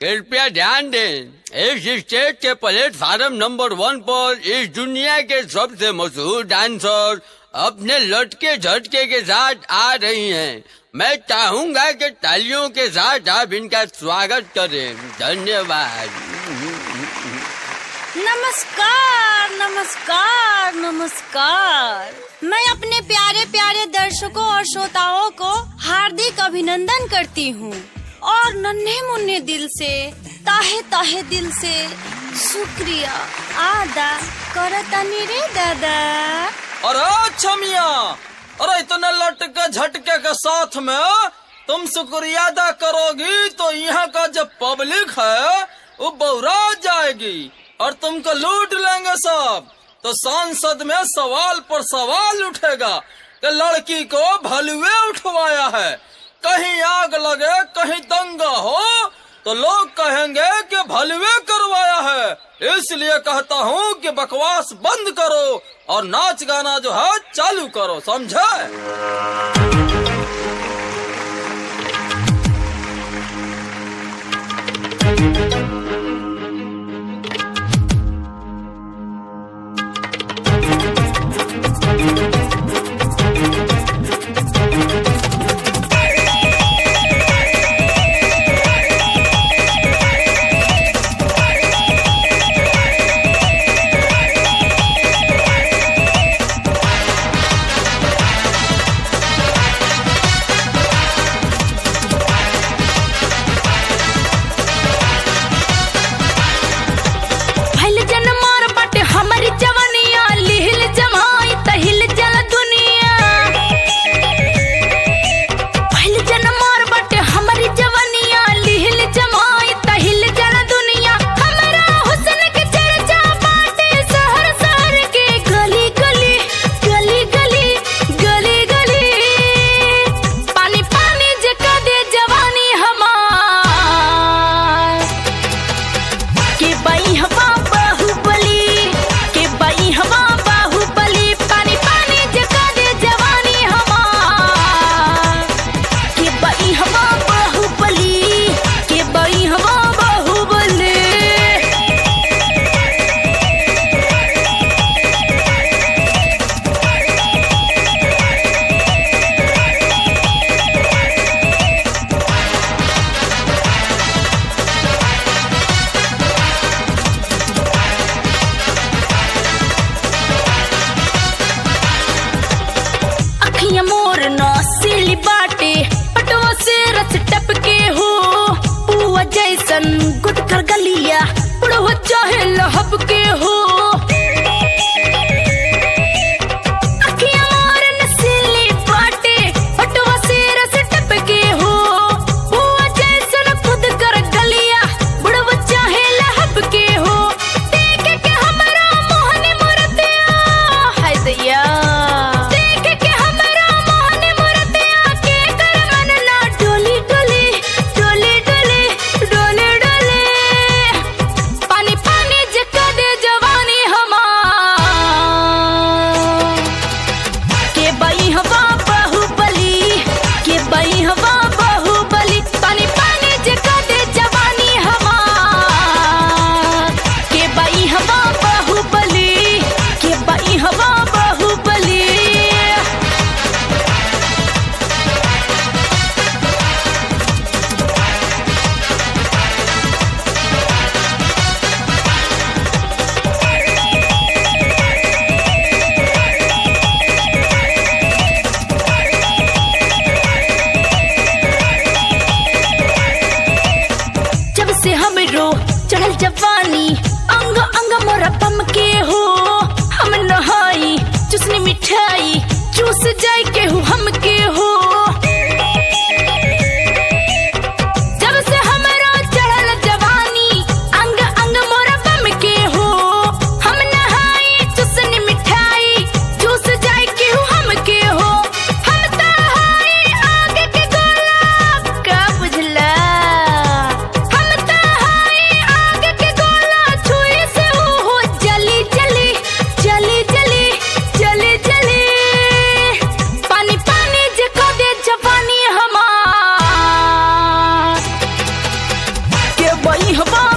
कृपया ध्यान दें, इस स्टेज के प्लेटफार्म नंबर 1 पर इस दुनिया के सबसे मशहूर डांसर अपने लटके झटके के साथ आ रही हैं। मैं चाहूंगा कि तालियों के साथ आप इनका स्वागत करें। धन्यवाद। नमस्कार नमस्कार नमस्कार। मैं अपने प्यारे प्यारे दर्शकों और श्रोताओं को हार्दिक अभिनंदन करती हूँ और नन्हे मुन्ने दिल से, ताहे ताहे दिल से शुक्रिया अदा करतानी रे दादा। अरे छमिया, अरे इतने लटके झटके के साथ में तुम शुक्रिया अदा करोगी तो यहाँ का जो पब्लिक है वो बौरा जाएगी और तुमको लूट लेंगे सब। तो संसद में सवाल पर सवाल उठेगा कि लड़की को भलुए उठवाया है, कहीं आग लगे कहीं दंगा हो तो लोग कहेंगे कि भलुए करवाया है। इसलिए कहता हूँ कि बकवास बंद करो और नाच गाना जो है चालू करो, समझे? गुट कर गलिया बुढ़वा चाहे लहब के हो। चढ़ल जवानी अंग अंग मोरा पम के हो। हम नहाई चुसनी मिठाई चूस जाए के हो हम के हो। जब से हमरा चढ़ल जवानी अंग अंग मोरा पम के हो। हम नहाई चुसनी मिठाई चूस जाए के हो हम के हो। हम तहाई आगे के गोला का बुझला, हम तहाई आगे के गोला आई हवा